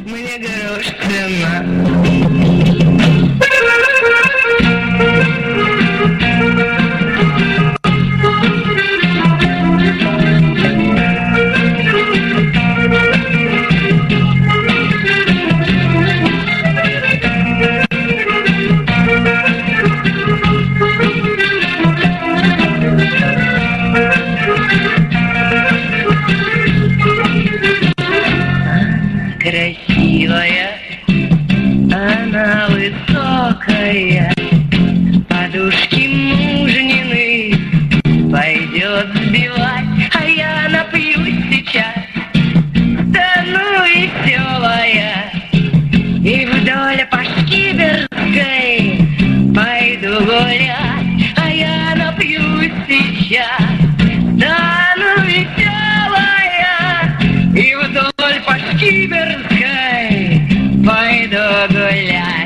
Мне грош цена. Красивая, она высокая, подушки мужнины пойдет сбивать, а я напьюсь сейчас, да ну веселая, и вдоль по Шкиберской пойду гулять, а я напьюсь сейчас, да ну веселая, и вдоль по Шкиберской пойду гулять.